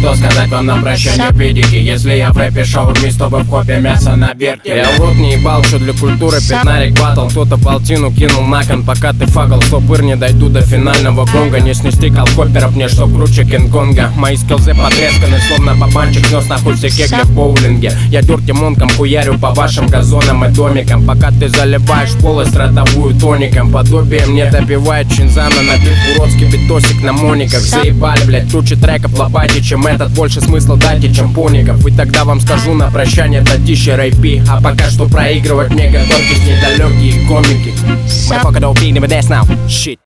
Что сказать вам на прощание, педики? Если я в рэпе шаурми, то вы в копе мясо на верте. Я в рот не ебал, что для культуры пятнарик батл. Кто-то полтину кинул на кон, пока ты фагал. Стопыр, не дойду до финального гонга. Не снести колкоперов, мне что круче Кинг-Конга. Мои скиллзы потресканы, словно бабанчик снес нахуй все кегли в боулинге. Я дёрти монком хуярю по вашим газонам и домикам, пока ты заливаешь полость ротовую тоником. Подобием не добивает чинзана, набив уродский битосик на мониках. Заебали, блять, тучи треков лопате, чем этот. Больше смысла дайте, чем поников. И тогда вам скажу на прощание татище рэйпи. А пока что проигрывать мне готовьтесь недалекие комики. Motherfucker don't feed him a dance now. Shit.